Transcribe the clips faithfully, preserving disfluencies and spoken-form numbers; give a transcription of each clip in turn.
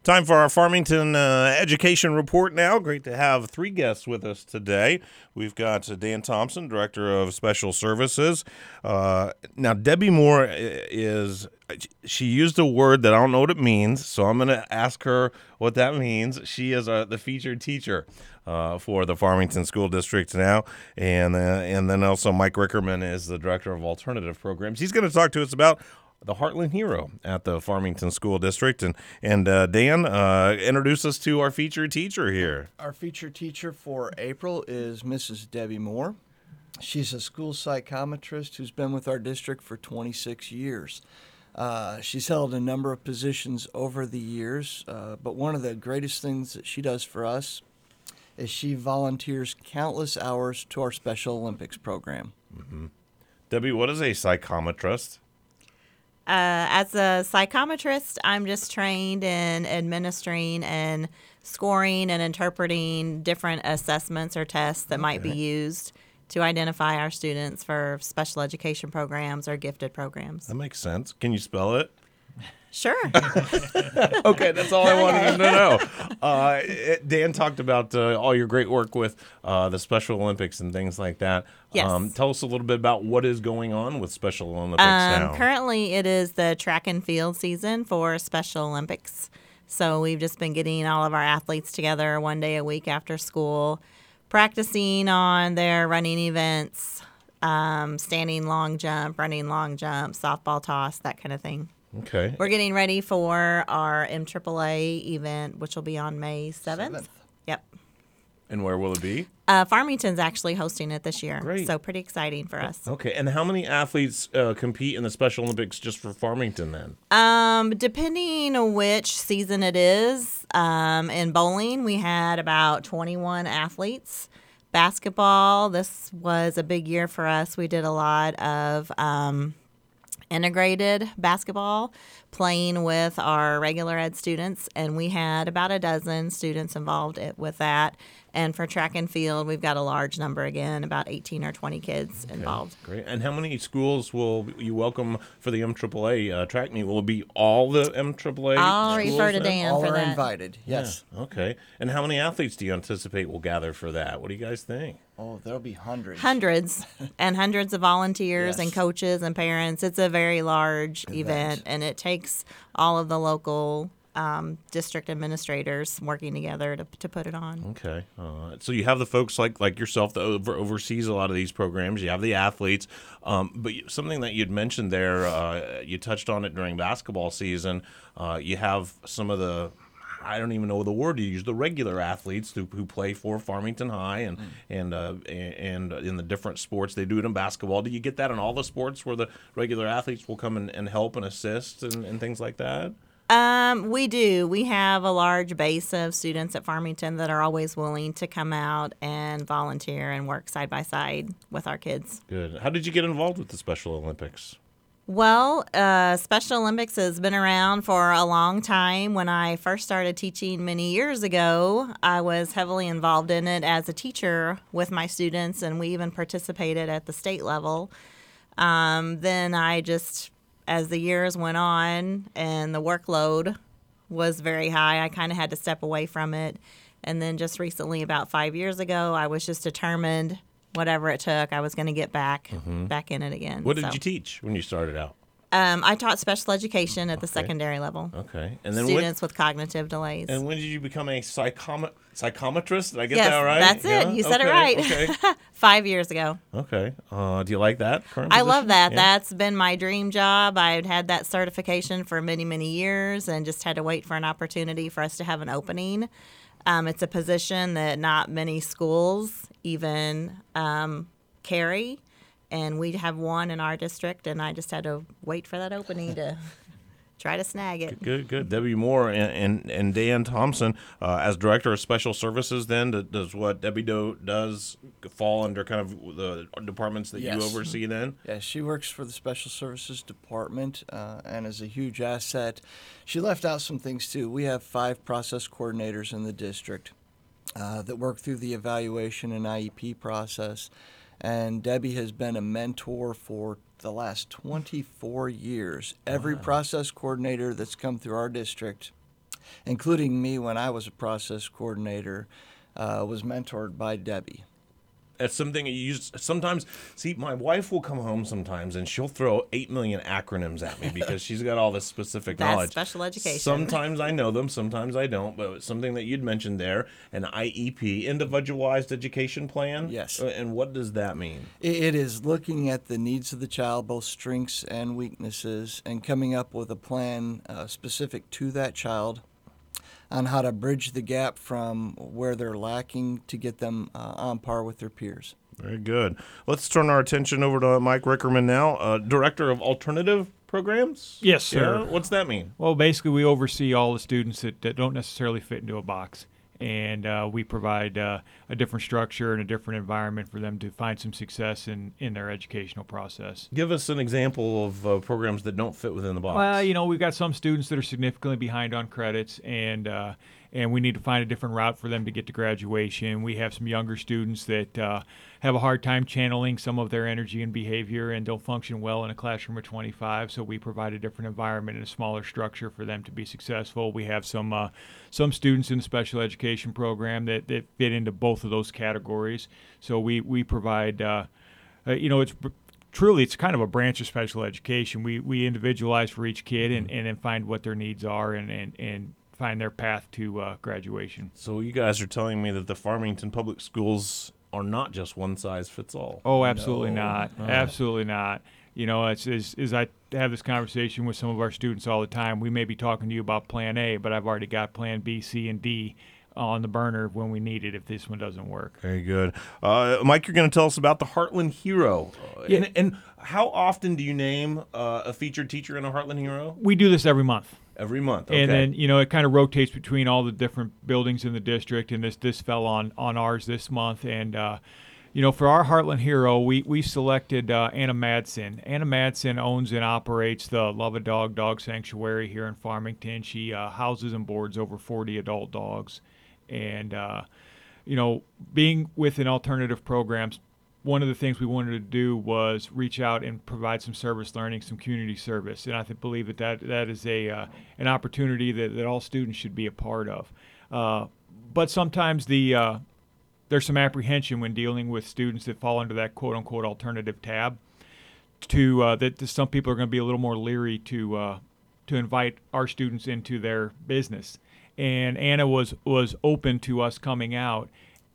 Time for our Farmington uh, Education Report now. Great to have three guests with us today. We've got uh, Dan Thompson, Director of Special Services. Uh, now, Debbie Moore is, she used a word that I don't know what it means, so I'm going to ask her what that means. She is uh, the featured teacher uh, for the Farmington School District now. And, uh, and then also Mike Rickerman is the Director of Alternative Programs. He's going to talk to us about the Heartland Hero at the Farmington School District. And, and uh, Dan, uh, introduce us to our featured teacher here. Our featured teacher for April is Missus Debbie Moore. She's a school psychometrist who's been with our district for twenty-six years. Uh, she's held a number of positions over the years, uh, but one of the greatest things that she does for us is she volunteers countless hours to our Special Olympics program. Mm-hmm. Debbie, what is a psychometrist? Uh, as a psychometrist, I'm just trained in administering and scoring and interpreting different assessments or tests that okay. might be used to identify our students for special education programs or gifted programs. That makes sense. Can you spell it? Sure. Okay, that's all I wanted to know. Uh, it, Dan talked about uh, all your great work with uh, the Special Olympics and things like that. Yes. Um, tell us a little bit about what is going on with Special Olympics um, now. Currently, it is the track and field season for Special Olympics. So we've just been getting all of our athletes together one day a week after school, practicing on their running events, um, standing long jump, running long jump, softball toss, that kind of thing. Okay. We're getting ready for our M triple A event, which will be on May seventh. seventh. Yep. And where will it be? Uh, Farmington's actually hosting it this year. Great. So pretty exciting for us. Okay. And how many athletes uh, compete in the Special Olympics just for Farmington then? Um, depending on which season it is. Um, in bowling, we had about twenty-one athletes. Basketball, this was a big year for us. We did a lot of um, integrated basketball, playing with our regular ed students, and we had about a dozen students involved with that. And for track and field, we've got a large number again, about eighteen or twenty kids okay, involved. Great. And how many schools will you welcome for the M triple A uh, track meet? Will it be all the M triple A I'll schools refer to then? Dan All for are that. invited, yes. Yeah. Okay. And how many athletes do you anticipate will gather for that? What do you guys think? Oh, there'll be hundreds. Hundreds and hundreds of volunteers Yes. and coaches and parents. It's a very large event, Event. and it takes all of the local um, district administrators working together to, to put it on. Okay. Uh, so you have the folks like like yourself that over, oversees a lot of these programs. You have the athletes. Um, but you- something that you'd mentioned there, uh, you touched on it during basketball season. Uh, you have some of the, I don't even know the word to use, the regular athletes who, who play for Farmington High and mm. and uh, and in the different sports. They do it in basketball. Do you get that in all the sports where the regular athletes will come and, and help and assist and, and things like that? Um, we do. We have a large base of students at Farmington that are always willing to come out and volunteer and work side by side with our kids. Good. How did you get involved with the Special Olympics? Well, uh, Special Olympics has been around for a long time. When I first started teaching many years ago, I was heavily involved in it as a teacher with my students, and we even participated at the state level. Um, then I just, as the years went on and the workload was very high, I kind of had to step away from it. And then just recently, about five years ago, I was just determined, whatever it took, I was going to get back mm-hmm. back in it again. What did so. you teach when you started out? Um, I taught special education at the Okay. secondary level. Okay. And then Students when, with cognitive delays. And when did you become a psychom- psychometrist? Did I get yes, that right? that's Yeah? it. You said okay. it right. Okay. Five years ago. Okay. Uh, do you like that current I position? love that. Yeah. That's been my dream job. I've had that certification for many, many years and just had to wait for an opportunity for us to have an opening. Um, it's a position that not many schools even um, carry. And we have one in our district, and I just had to wait for that opening to try to snag it. Good, good. Debbie Moore and and, and Dan Thompson, uh, as Director of Special Services, then, does what Debbie do, does fall under kind of the departments that Yes. you oversee then? Yeah, she works for the Special Services Department uh, and is a huge asset. She left out some things, too. We have five process coordinators in the district uh, that work through the evaluation and I E P process. And Debbie has been a mentor for the last twenty-four years. Every Wow. process coordinator that's come through our district including me when I was a process coordinator, uh, was mentored by Debbie. That's something you use sometimes. See, my wife will come home sometimes and she'll throw eight million acronyms at me because she's got all this specific That's knowledge. special education. Sometimes I know them, sometimes I don't. But something that you'd mentioned there, an I E P, Individualized Education Plan. Yes. Uh, And what does that mean? It is looking at the needs of the child, both strengths and weaknesses, and coming up with a plan uh, specific to that child on how to bridge the gap from where they're lacking to get them uh, on par with their peers. Very good. Let's turn our attention over to Mike Rickerman now, uh, Director of Alternative Programs. Yes, sir. Yeah? What's that mean? Well, basically, we oversee all the students that, that don't necessarily fit into a box. And uh, we provide uh, a different structure and a different environment for them to find some success in, in their educational process. Give us an example of uh, programs that don't fit within the box. Well, you know, we've got some students that are significantly behind on credits, and uh, and we need to find a different route for them to get to graduation. We have some younger students that uh, have a hard time channeling some of their energy and behavior and don't function well in a classroom of twenty-five, so we provide a different environment and a smaller structure for them to be successful. We have some uh, some students in the special education program that, that fit into both of those categories, so we, we provide, uh, uh, you know, it's truly, it's kind of a branch of special education. We we individualize for each kid and, and then find what their needs are and, and, and find their path to uh, graduation. So you guys are telling me that the Farmington Public Schools are not just one size fits all. Oh, absolutely No. not. Oh. Absolutely not. You know, it's as, as I have this conversation with some of our students all the time, we may be talking to you about Plan A, but I've already got Plan B, C, and D on the burner when we need it if this one doesn't work. Very good. Uh, Mike, you're going to tell us about the Heartland Hero. Uh, Yeah. and, and how often do you name uh, a featured teacher in a Heartland Hero? We do this every month. Every month. Okay. And then, you know, it kind of rotates between all the different buildings in the district, and this this fell on, on ours this month. And, uh, you know, for our Heartland Hero, we, we selected uh, Anna Madsen. Anna Madsen owns and operates the Love a Dog Dog Sanctuary here in Farmington. She uh, houses and boards over forty adult dogs. And, uh, you know, being within alternative programs, one of the things we wanted to do was reach out and provide some service learning, some community service. And I th- believe that that, that is a uh, an opportunity that, that all students should be a part of. Uh, but sometimes the uh, there's some apprehension when dealing with students that fall under that quote-unquote alternative tab. To uh, that some people are going to be a little more leery to uh, to invite our students into their business. And Anna was was open to us coming out,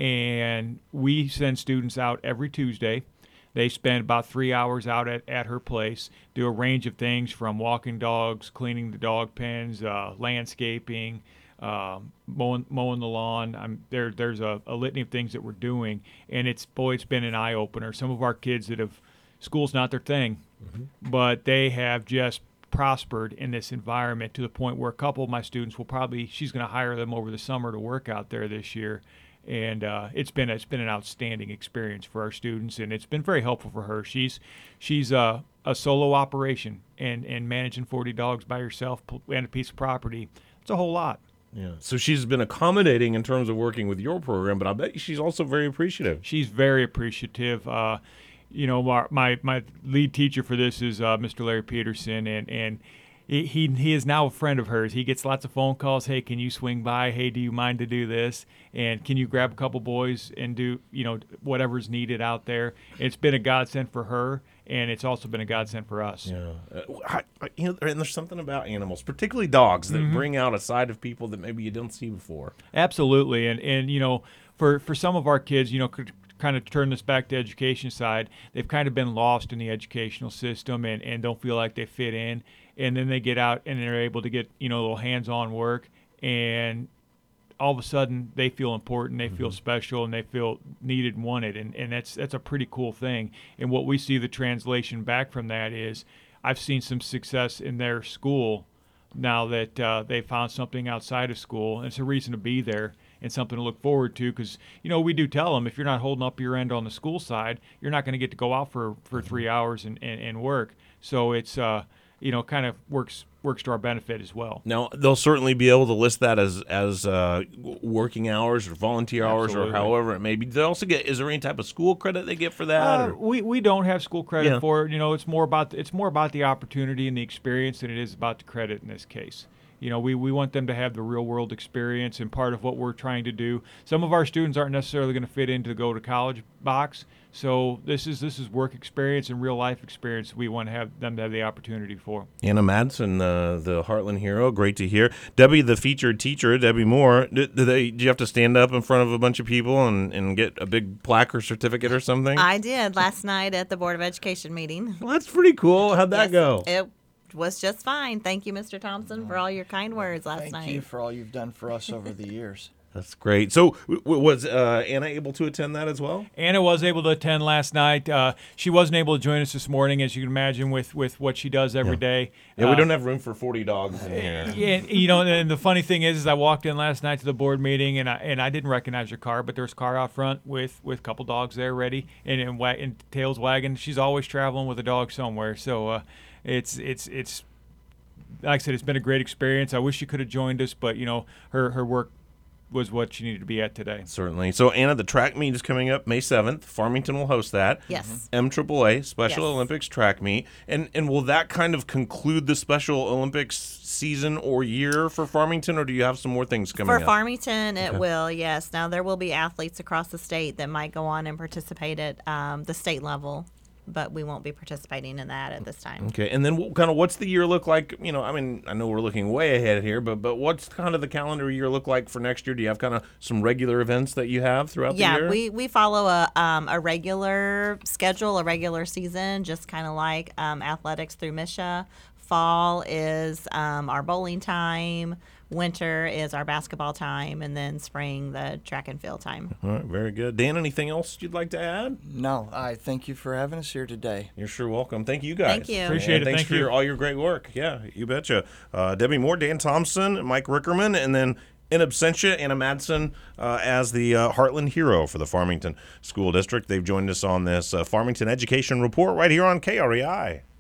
and we send students out every Tuesday. They spend about three hours out at, at her place, do a range of things from walking dogs, cleaning the dog pens, uh, landscaping, um, mowing, mowing the lawn. I'm, there, there's a, a litany of things that we're doing, and it's boy, it's been an eye opener. Some of our kids that have school's not their thing, mm-hmm. but they have just prospered in this environment to the point where a couple of my students will probably she's going to hire them over the summer to work out there this year, and uh, it's been it's been an outstanding experience for our students, and it's been very helpful for her. She's she's uh, a solo operation, and and managing forty dogs by herself and a piece of property, it's a whole lot. Yeah. So she's been accommodating in terms of working with your program, but I bet she's also very appreciative. She's very appreciative. Uh, You know, my, my my lead teacher for this is uh, Mister Larry Peterson, and and he, he he is now a friend of hers. He gets lots of phone calls. Hey, can you swing by? Hey, do you mind to do this? And can you grab a couple boys and do you know whatever's needed out there? It's been a godsend for her, and it's also been a godsend for us. Yeah. Uh, I, I, you know, and there's something about animals, particularly dogs, that Mm-hmm. bring out a side of people that maybe you didn't see before. Absolutely, and and you know, for for some of our kids, you know, could kind of turn this back to education side, they've kind of been lost in the educational system and, and don't feel like they fit in, and then they get out and they're able to get you know a little hands-on work, and all of a sudden they feel important, they mm-hmm. feel special, and they feel needed and wanted, and, and that's that's a pretty cool thing. And what we see the translation back from that is I've seen some success in their school now that uh, they found something outside of school, and it's a reason to be there and something to look forward to, because you know we do tell them if you're not holding up your end on the school side, you're not going to get to go out for, for three hours and, and, and work. So it's uh, you know kind of works works to our benefit as well. Now they'll certainly be able to list that as as uh, working hours or volunteer hours Absolutely. or however it may be. Do they also get? Is there any type of school credit they get for that? Uh, or? we we don't have school credit Yeah. for it. You know, it's more about it's more about the opportunity and the experience than it is about the credit in this case. You know, we, we want them to have the real world experience, and part of what we're trying to do. Some of our students aren't necessarily going to fit into the go to college box. So this is this is work experience and real life experience we want to have them to have the opportunity for. Anna Madsen, uh, the Heartland hero, great to hear. Debbie, the featured teacher, Debbie Moore, did, did, they, did you have to stand up in front of a bunch of people and, and get a big plaque or certificate or something? I did last night at the Board of Education meeting. Well, that's pretty cool. How'd that Yes, go? It was just fine. Thank you, Mister Thompson, for all your kind words last Thank night. you for all you've done for us over the years. That's great. So w- w- was uh, Anna able to attend that as well? Anna was able to attend last night. Uh, she wasn't able to join us this morning, as you can imagine, with, with what she does every day. Yeah, we Uh, don't have room for forty dogs in here. Yeah, you know, and the funny thing is, is I walked in last night to the board meeting, and I and I didn't recognize her car, but there was a car out front with, with a couple dogs there ready, and and, wa- and tails wagging. She's always traveling with a dog somewhere, so uh, it's it's it's like I said, it's been a great experience. I wish she could have joined us, but you know, her her work was what she needed to be at today. Certainly. So, Anna, the track meet is coming up May seventh. Farmington will host that. Yes. M triple A, Special Yes. Olympics track meet. And and will that kind of conclude the Special Olympics season or year for Farmington, or do you have some more things coming For up? Farmington, it will, yes. Now, there will be athletes across the state that might go on and participate at um, the state level, but we won't be participating in that at this time. Okay, and then what, kind of what's the year look like? You know, I mean, I know we're looking way ahead here, but but what's kind of the calendar year look like for next year? Do you have kind of some regular events that you have throughout the Yeah, year? we, we follow a um, a regular schedule, a regular season, just kind of like um, athletics through M S H A. Fall is um, our bowling time. Winter is our basketball time, and then spring the track and field time. All right, very good. Dan, anything else you'd like to add? No, I thank you for having us here today. You're sure welcome. Thank you, guys. Thank you. Appreciate And it. Thanks Thank for you. your, all your great work. Yeah, you betcha. Uh, Debbie Moore, Dan Thompson, Mike Rickerman, and then in absentia, Anna Madsen uh, as the uh, Heartland hero for the Farmington School District. They've joined us on this uh, Farmington Education Report right here on K R E I.